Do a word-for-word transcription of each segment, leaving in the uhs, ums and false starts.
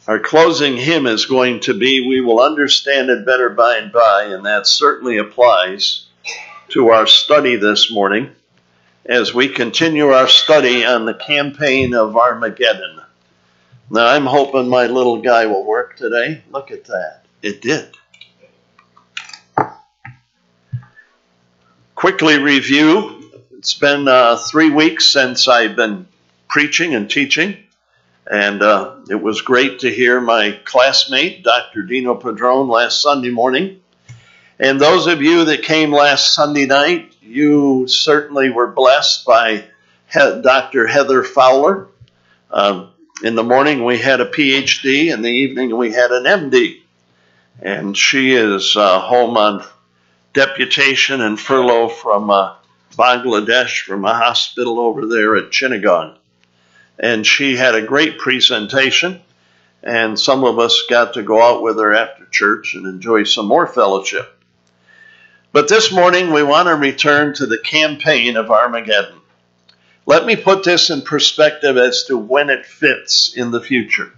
Our closing hymn is going to be, "We Will Understand It Better By and By," and that certainly applies to our study this morning as we continue our study on the campaign of Armageddon. Now, I'm hoping my little guy will work today. Look at that. It did. Quickly review. It's been uh, three weeks since I've been preaching and teaching. And uh, it was great to hear my classmate, Doctor Dino Padron, last Sunday morning. And those of you that came last Sunday night, you certainly were blessed by he- Doctor Heather Fowler. Um, in the morning, we had a P H D. In the evening, we had an M D. And she is uh, home on deputation and furlough from uh, Bangladesh, from a hospital over there at Chittagong. And she had a great presentation, and some of us got to go out with her after church and enjoy some more fellowship. But this morning, we want to return to the campaign of Armageddon. Let me put this in perspective as to when it fits in the future.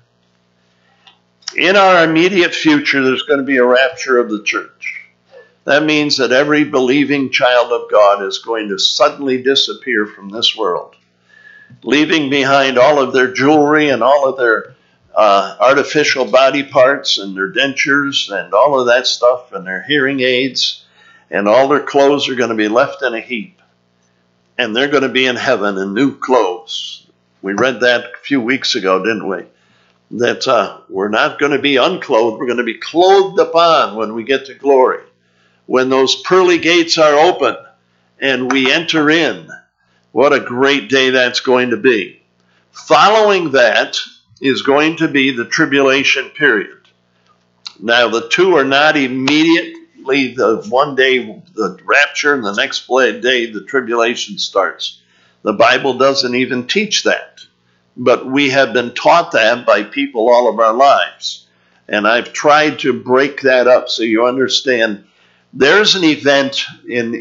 In our immediate future, there's going to be a rapture of the church. That means that every believing child of God is going to suddenly disappear from this world, leaving behind all of their jewelry and all of their uh, artificial body parts and their dentures and all of that stuff and their hearing aids, and all their clothes are going to be left in a heap. And they're going to be in heaven in new clothes. We read that a few weeks ago, didn't we? That uh, we're not going to be unclothed. We're going to be clothed upon when we get to glory. When those pearly gates are open and we enter in, what a great day that's going to be. Following that is going to be the tribulation period. Now, the two are not immediately the one day the rapture and the next day the tribulation starts. The Bible doesn't even teach that. But we have been taught that by people all of our lives. And I've tried to break that up so you understand. There's an event in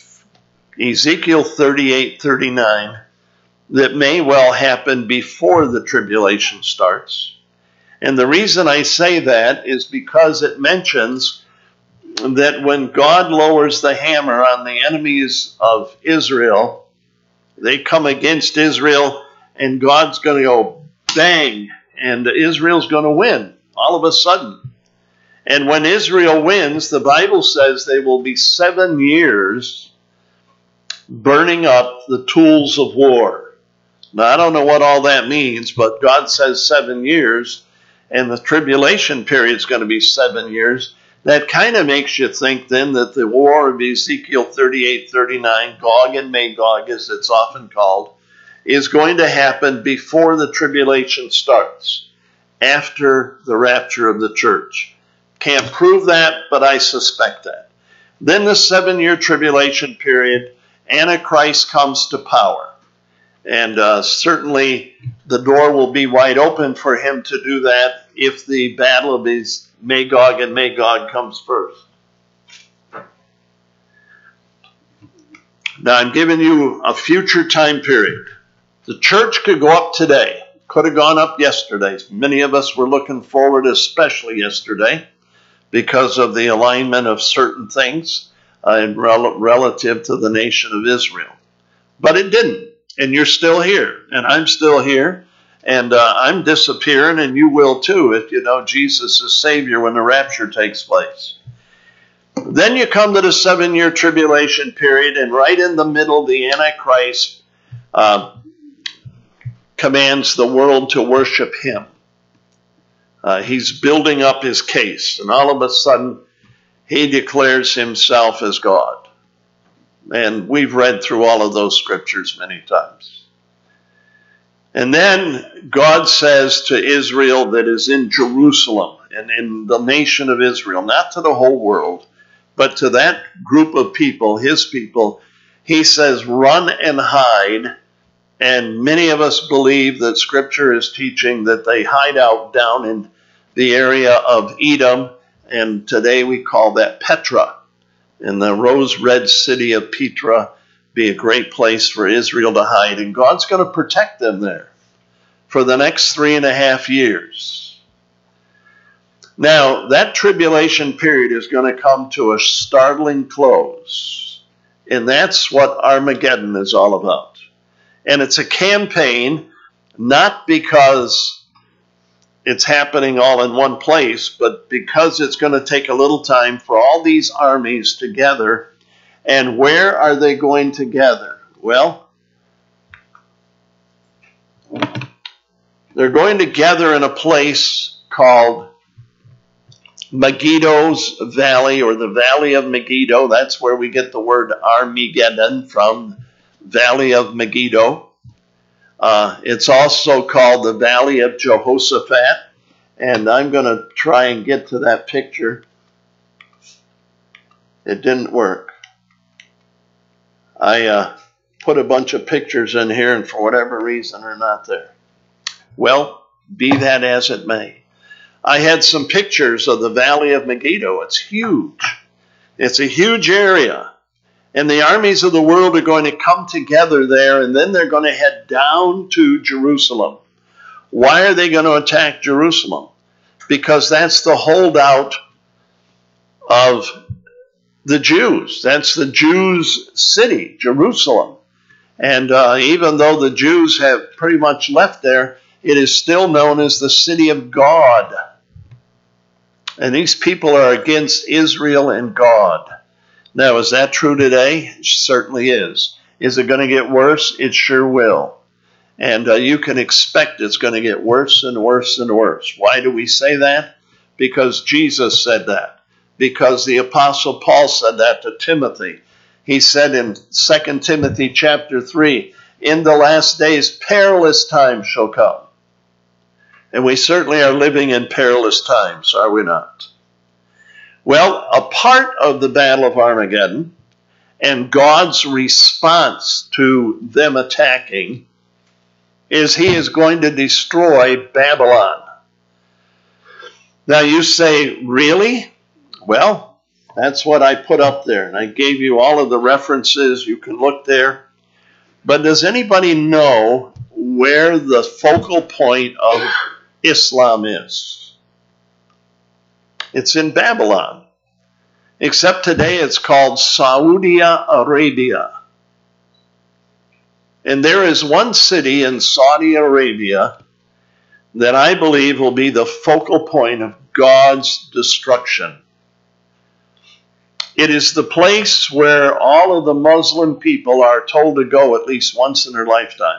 Ezekiel thirty-eight thirty-nine that may well happen before the tribulation starts. And the reason I say that is because it mentions that when God lowers the hammer on the enemies of Israel, they come against Israel and God's going to go bang, and Israel's going to win all of a sudden. And when Israel wins, the Bible says they will be seven years burning up the tools of war. Now, I don't know what all that means, but God says seven years, and the tribulation period is going to be seven years. That kind of makes you think then that the war of Ezekiel thirty-eight thirty-nine, Gog and Magog as it's often called, is going to happen before the tribulation starts, after the rapture of the church. Can't prove that, but I suspect that. Then the seven-year tribulation period, Antichrist comes to power. And uh, certainly the door will be wide open for him to do that if the battle of his Magog and Magog comes first. Now I'm giving you a future time period. The church could go up today. Could have gone up yesterday. Many of us were looking forward, especially yesterday, because of the alignment of certain things uh, rel- relative to the nation of Israel. But it didn't. And you're still here. And I'm still here. And uh, I'm disappearing, and you will too if you know Jesus is Savior when the rapture takes place. Then you come to the seven-year tribulation period, and right in the middle, the Antichrist uh, commands the world to worship him. Uh, he's building up his case, and all of a sudden, he declares himself as God. And we've read through all of those scriptures many times. And then God says to Israel that is in Jerusalem and in the nation of Israel, not to the whole world, but to that group of people, his people, he says, run and hide. And many of us believe that Scripture is teaching that they hide out down in the area of Edom, and today we call that Petra. And the rose-red city of Petra be a great place for Israel to hide, and God's going to protect them there for the next three and a half years. Now, that tribulation period is going to come to a startling close. And that's what Armageddon is all about. And it's a campaign not because it's happening all in one place, but because it's going to take a little time for all these armies to gather. And where are they going to gather? Well, they're going to gather in a place called Megiddo's Valley, or the Valley of Megiddo. That's where we get the word Armageddon from, Valley of Megiddo. Uh, it's also called the Valley of Jehoshaphat, and I'm going to try and get to that picture. It didn't work. I uh, put a bunch of pictures in here, and for whatever reason, they're not there. Well, be that as it may. I had some pictures of the Valley of Megiddo. It's huge. It's a huge area. And the armies of the world are going to come together there, and then they're going to head down to Jerusalem. Why are they going to attack Jerusalem? Because that's the holdout of the Jews. That's the Jews' city, Jerusalem. And uh, even though the Jews have pretty much left there, it is still known as the city of God. And these people are against Israel and God. Now, is that true today? It certainly is. Is it going to get worse? It sure will. And uh, you can expect it's going to get worse and worse and worse. Why do we say that? Because Jesus said that. Because the Apostle Paul said that to Timothy. He said in Second Timothy chapter three, in the last days perilous times shall come. And we certainly are living in perilous times, are we not? Well, a part of the Battle of Armageddon and God's response to them attacking is he is going to destroy Babylon. Now you say, really? Well, that's what I put up there. And I gave you all of the references. You can look there. But does anybody know where the focal point of Islam is? It's in Babylon. Except today it's called Saudi Arabia. And there is one city in Saudi Arabia that I believe will be the focal point of God's destruction. It is the place where all of the Muslim people are told to go at least once in their lifetime.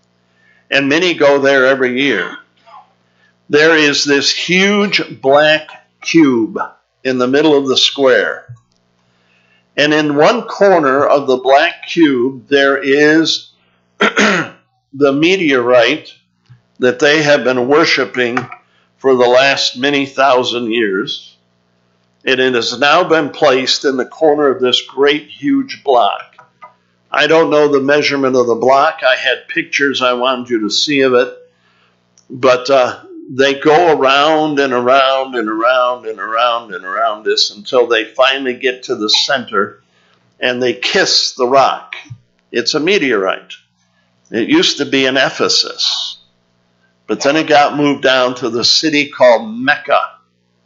And many go there every year. There is this huge black cube in the middle of the square. And in one corner of the black cube, there is the meteorite that they have been worshiping for the last many thousand years. And it has now been placed in the corner of this great, huge block. I don't know the measurement of the block. I had pictures I wanted you to see of it. But uh, they go around and around and around and around and around this until they finally get to the center and they kiss the rock. It's a meteorite. It used to be in Ephesus, but then it got moved down to the city called Mecca.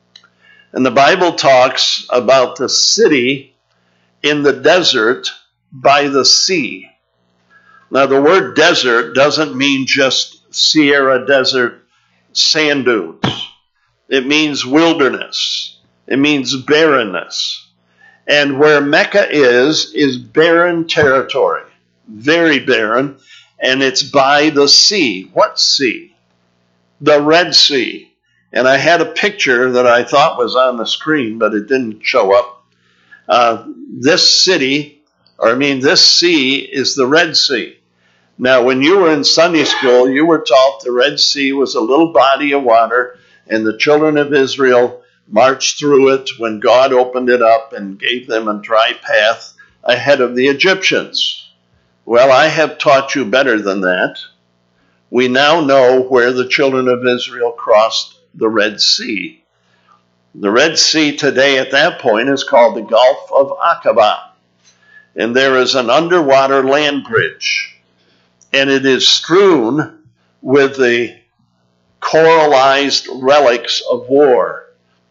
And the Bible talks about the city in the desert by the sea. Now, the word desert doesn't mean just Sierra Desert sand dunes. It means wilderness. It means barrenness. And where Mecca is, is barren territory. Very barren. And it's by the sea. What sea? The Red Sea. And I had a picture that I thought was on the screen, but it didn't show up. Uh, this city, or I mean this sea, is the Red Sea. Now, when you were in Sunday school, you were taught the Red Sea was a little body of water, and the children of Israel marched through it when God opened it up and gave them a dry path ahead of the Egyptians. Well, I have taught you better than that. We now know where the children of Israel crossed the Red Sea. The Red Sea today at that point is called the Gulf of Aqaba. And there is an underwater land bridge. And it is strewn with the coralized relics of war.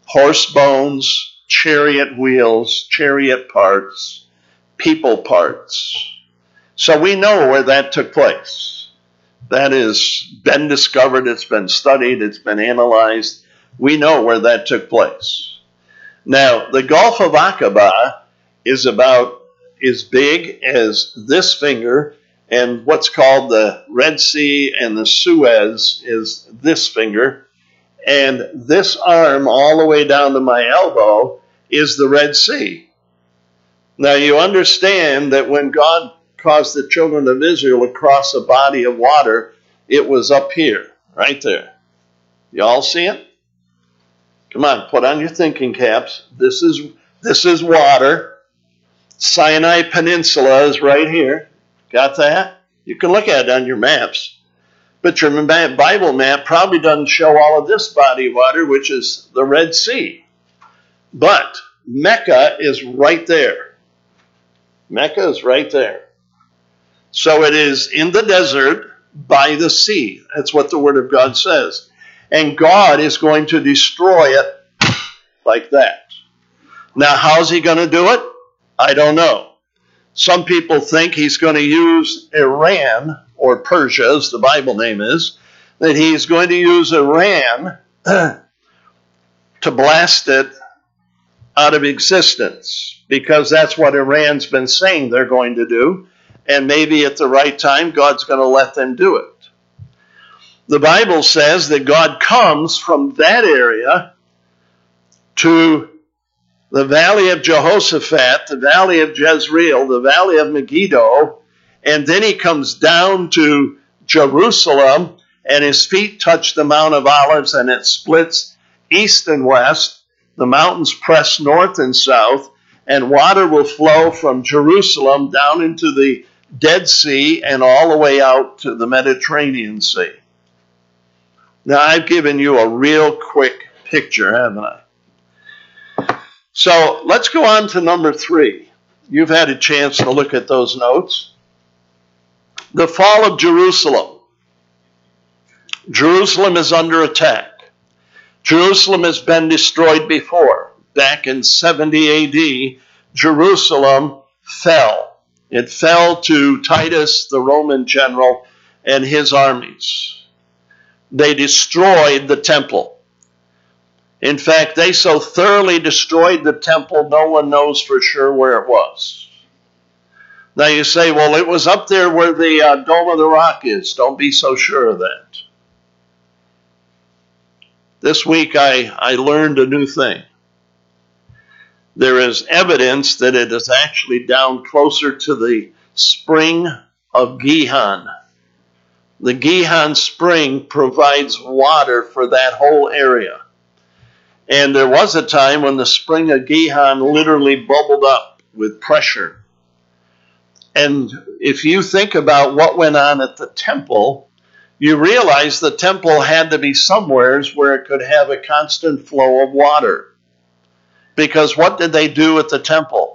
horse bones, chariot wheels, chariot parts, people parts. So we know where that took place. That has been discovered, it's been studied, it's been analyzed. We know where that took place. Now, the Gulf of Aqaba is about as big as this finger, and what's called the Red Sea and the Suez is this finger, and this arm all the way down to my elbow is the Red Sea. Now you understand that when God caused the children of Israel to cross a body of water, it was up here, right there. You all see it? Come on, put on your thinking caps. This is this is water. Sinai Peninsula is right here. Got that? You can look at it on your maps. But your Bible map probably doesn't show all of this body of water, which is the Red Sea. But Mecca is right there. Mecca is right there. So it is in the desert by the sea. That's what the Word of God says. And God is going to destroy it like that. Now, how's he going to do it? I don't know. Some people think he's going to use Iran, or Persia, as the Bible name is, that he's going to use Iran to blast it out of existence, because that's what Iran's been saying they're going to do, and maybe at the right time, God's going to let them do it. The Bible says that God comes from that area to the valley of Jehoshaphat, the valley of Jezreel, the valley of Megiddo, and then he comes down to Jerusalem, and his feet touch the Mount of Olives, and it splits east and west. The mountains press north and south, and water will flow from Jerusalem down into the Dead Sea and all the way out to the Mediterranean Sea. Now, I've given you a real quick picture, haven't I? So let's go on to number three. You've had a chance to look at those notes. The fall of Jerusalem. Jerusalem is under attack. Jerusalem has been destroyed before. Back in seventy A D, Jerusalem fell. It fell to Titus, the Roman general, and his armies. They destroyed the temple. In fact, they so thoroughly destroyed the temple, no one knows for sure where it was. Now you say, well, it was up there where the uh, Dome of the Rock is. Don't be so sure of that. This week I, I learned a new thing. There is evidence that it is actually down closer to the spring of Gihon. The Gihon spring provides water for that whole area. And there was a time when the spring of Gihon literally bubbled up with pressure. And if you think about what went on at the temple, you realize the temple had to be somewheres where it could have a constant flow of water. Because what did they do at the temple?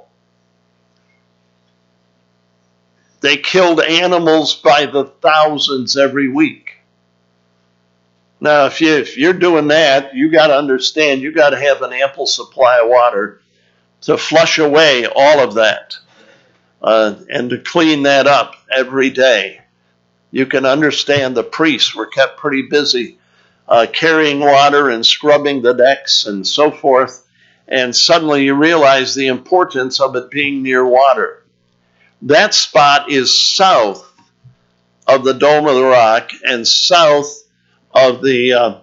They killed animals by the thousands every week. Now, if, you, if you're doing that, you got to understand, you got to have an ample supply of water to flush away all of that uh, and to clean that up every day. You can understand the priests were kept pretty busy uh, carrying water and scrubbing the decks and so forth. And suddenly you realize the importance of it being near water. That spot is south of the Dome of the Rock and south of the uh,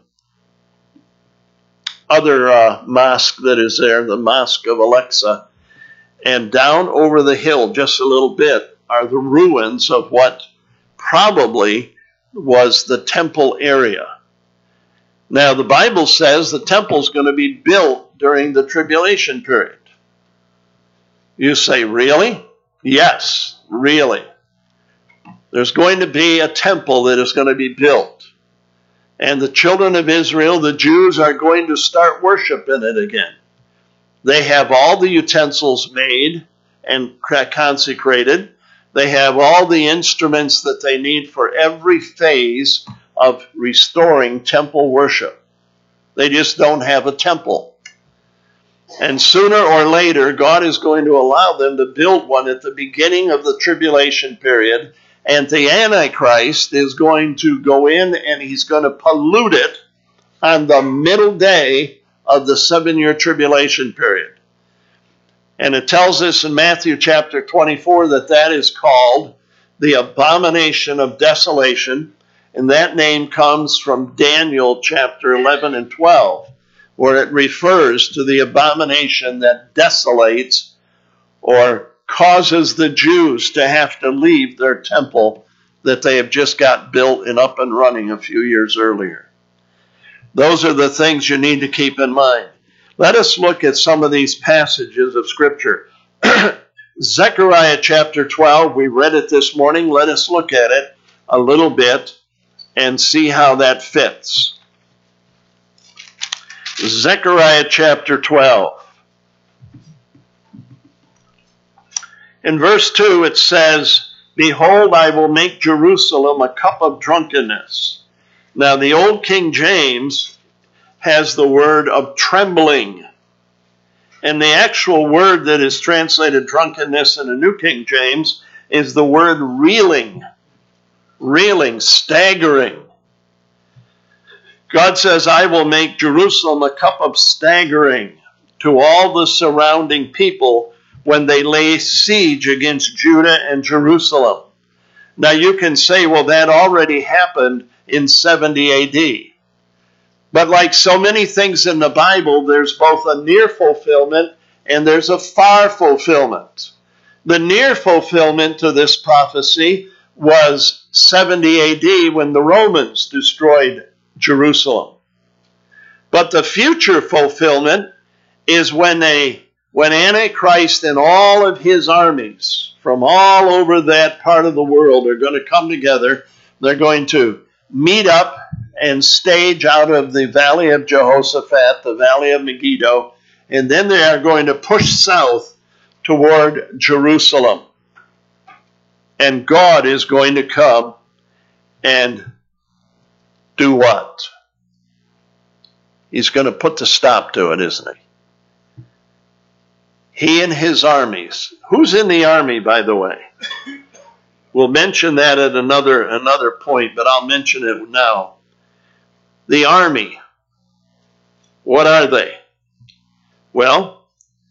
other uh, mosque that is there, the Mosque of Alexa. And down over the hill just a little bit are the ruins of what probably was the temple area. Now, the Bible says the temple is going to be built during the tribulation period. You say, really? Yes, really. There's going to be a temple that is going to be built. And the children of Israel, the Jews, are going to start worshiping it again. They have all the utensils made and consecrated. They have all the instruments that they need for every phase of restoring temple worship. They just don't have a temple. And sooner or later, God is going to allow them to build one at the beginning of the tribulation period. And the Antichrist is going to go in and he's going to pollute it on the middle day of the seven-year tribulation period. And it tells us in Matthew chapter twenty-four that that is called the abomination of desolation. And that name comes from Daniel chapter eleven and twelve, where it refers to the abomination that desolates or causes the Jews to have to leave their temple that they have just got built and up and running a few years earlier. Those are the things you need to keep in mind. Let us look at some of these passages of Scripture. Zechariah chapter twelve, we read it this morning. Let us look at it a little bit and see how that fits. Zechariah chapter twelve. In verse two it says, "Behold, I will make Jerusalem a cup of drunkenness." Now the old King James has the word of trembling. And the actual word that is translated drunkenness in the New King James is the word reeling. Reeling, staggering. God says, "I will make Jerusalem a cup of staggering to all the surrounding people when they lay siege against Judah and Jerusalem." Now you can say, well, that already happened in seventy A D. But like so many things in the Bible, there's both a near fulfillment and there's a far fulfillment. The near fulfillment to this prophecy was seventy A D when the Romans destroyed Jerusalem. But the future fulfillment is when they, when Antichrist and all of his armies from all over that part of the world are going to come together. They're going to meet up and stage out of the valley of Jehoshaphat, the valley of Megiddo, and then they are going to push south toward Jerusalem. And God is going to come and do what? He's going to put the stop to it, isn't he? He and his armies. Who's in the army, by the way? We'll mention that at another, another point, but I'll mention it now. The army. What are they? Well,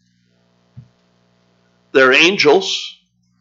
they're angels.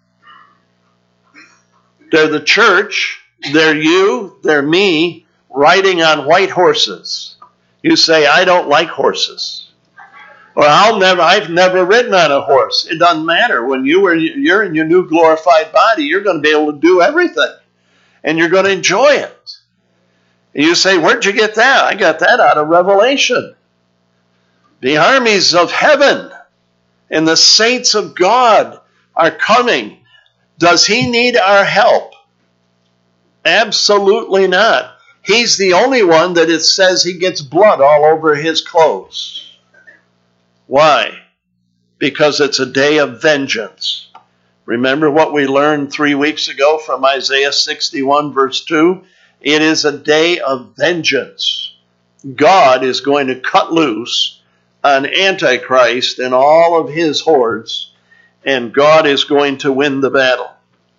They're the church. They're you. They're me riding on white horses. You say, I don't like horses. Or I'll never, I've never ridden on a horse. It doesn't matter. When you were, you're in your new glorified body, you're going to be able to do everything. And you're going to enjoy it. And you say, where'd you get that? I got that out of Revelation. The armies of heaven and the saints of God are coming. Does he need our help? Absolutely not. He's the only one that it says he gets blood all over his clothes. Why? Because it's a day of vengeance. Remember what we learned three weeks ago from Isaiah sixty-one verse two? It is a day of vengeance. God is going to cut loose on Antichrist and all of his hordes, and God is going to win the battle.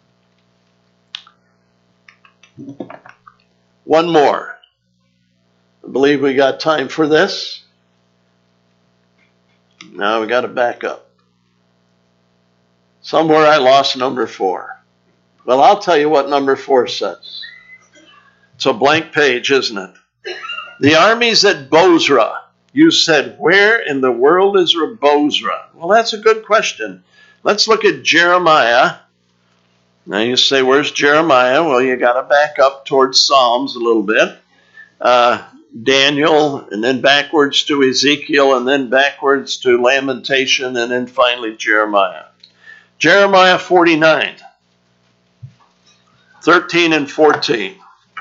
One more. I believe we got time for this. Now we got to back up. Somewhere I lost number four. Well, I'll tell you what number four says. It's a blank page, isn't it? The armies at Bozrah. You said, where in the world is Bozrah? Well, that's a good question. Let's look at Jeremiah. Now you say, where's Jeremiah? Well, you got to back up towards Psalms a little bit. Uh, Daniel, and then backwards to Ezekiel, and then backwards to Lamentation, and then finally Jeremiah. Jeremiah forty-nine, thirteen and fourteen.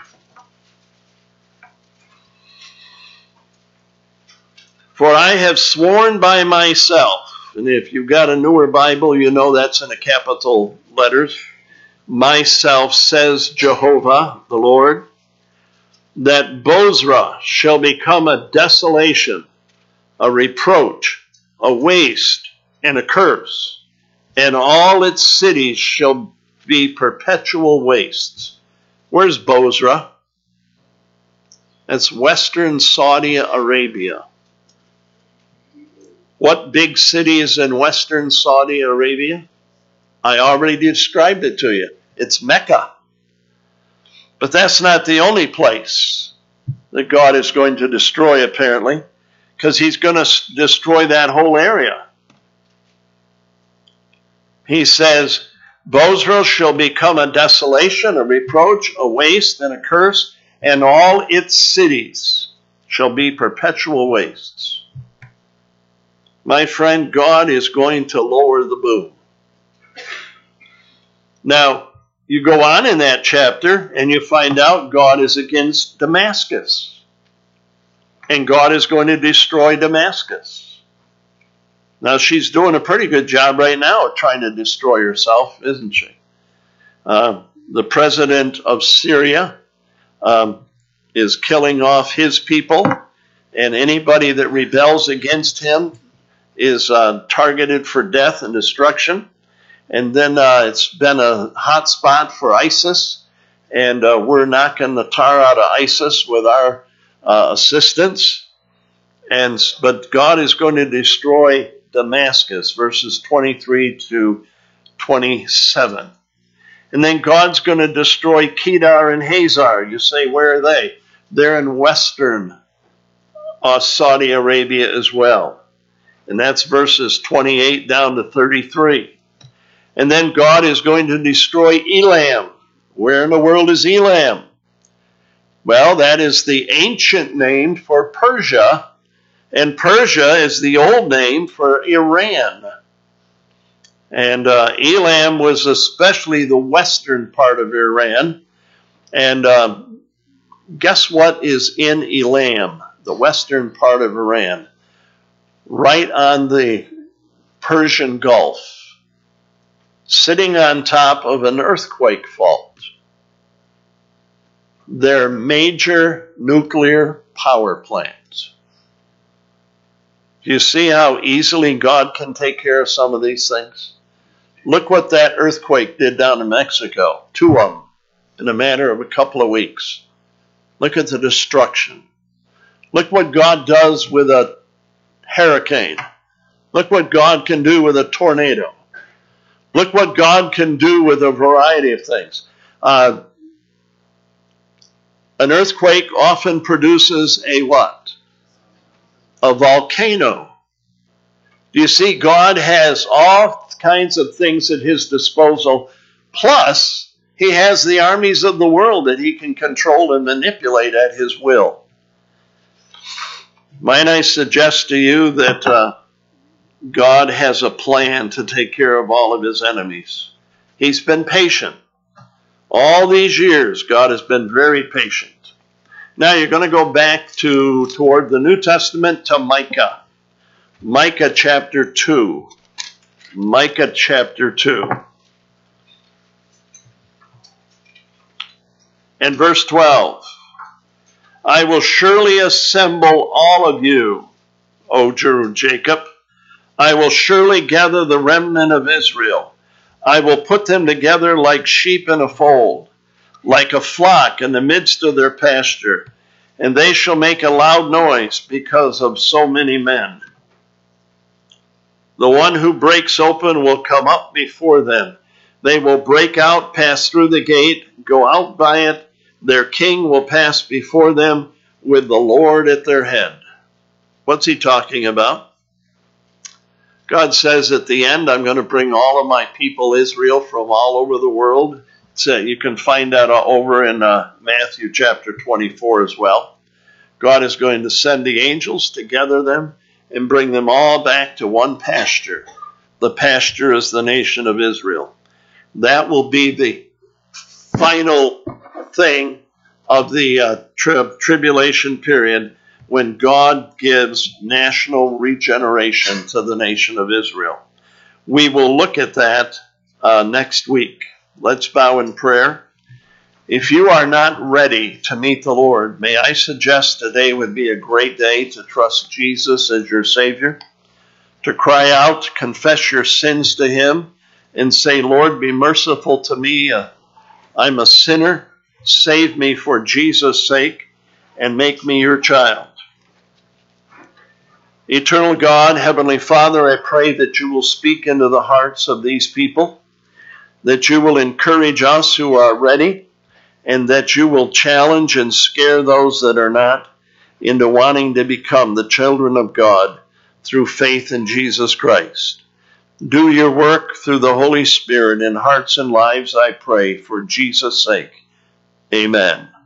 For I have sworn by myself, and if you've got a newer Bible, you know that's in the capital letters. Myself, says Jehovah, the Lord, that Bozrah shall become a desolation, a reproach, a waste, and a curse, and all its cities shall be perpetual wastes. Where's Bozrah? That's western Saudi Arabia. What big city is in western Saudi Arabia? I already described it to you. It's Mecca. But that's not the only place that God is going to destroy, apparently, because he's going to destroy that whole area. He says, Bozrah shall become a desolation, a reproach, a waste, and a curse, and all its cities shall be perpetual wastes. My friend, God is going to lower the boom. Now, you go on in that chapter and you find out God is against Damascus. And God is going to destroy Damascus. Now, she's doing a pretty good job right now of trying to destroy herself, isn't she? Uh, the president of Syria um, is killing off his people, and anybody that rebels against him is uh, targeted for death and destruction. And then uh, it's been a hot spot for ISIS, and uh, we're knocking the tar out of ISIS with our uh, assistance. And but God is going to destroy Damascus, verses twenty-three to twenty-seven. And then God's going to destroy Kedar and Hazar. You say, where are they? They're in western uh, Saudi Arabia as well. And that's verses twenty-eight down to thirty-three. And then God is going to destroy Elam. Where in the world is Elam? Well, that is the ancient name for Persia, and Persia is the old name for Iran. And uh, Elam was especially the western part of Iran. And uh, guess what is in Elam, the western part of Iran? Right on the Persian Gulf, sitting on top of an earthquake fault. Their major nuclear power plants. Do you see how easily God can take care of some of these things? Look what that earthquake did down in Mexico. Two of them in a matter of a couple of weeks. Look at the destruction. Look what God does with a hurricane. Look what God can do with a tornado. Look what God can do with a variety of things. Uh, an earthquake often produces a what? A volcano. Do you see, God has all kinds of things at his disposal, plus he has the armies of the world that he can control and manipulate at his will. Might I suggest to you that uh, God has a plan to take care of all of his enemies. He's been patient. All these years, God has been very patient. Now you're going to go back to toward the New Testament to Micah. Micah chapter two. Micah chapter two. And verse twelve. I will surely assemble all of you, O Jacob. I will surely gather the remnant of Israel. I will put them together like sheep in a fold, like a flock in the midst of their pasture. And they shall make a loud noise because of so many men. The one who breaks open will come up before them. They will break out, pass through the gate, go out by it. Their king will pass before them with the Lord at their head. What's he talking about? God says at the end, I'm going to bring all of my people Israel from all over the world. So you can find that over in uh, Matthew chapter twenty-four as well. God is going to send the angels to gather them and bring them all back to one pasture. The pasture is the nation of Israel. That will be the final thing of the uh, tri- tribulation period, when God gives national regeneration to the nation of Israel. We will look at that uh, next week. Let's bow in prayer. If you are not ready to meet the Lord, may I suggest today would be a great day to trust Jesus as your Savior, to cry out, confess your sins to him, and say, Lord, be merciful to me. Uh, I'm a sinner. Save me for Jesus' sake and make me your child. Eternal God, Heavenly Father, I pray that you will speak into the hearts of these people, that you will encourage us who are ready, and that you will challenge and scare those that are not into wanting to become the children of God through faith in Jesus Christ. Do your work through the Holy Spirit in hearts and lives, I pray, for Jesus' sake. Amen.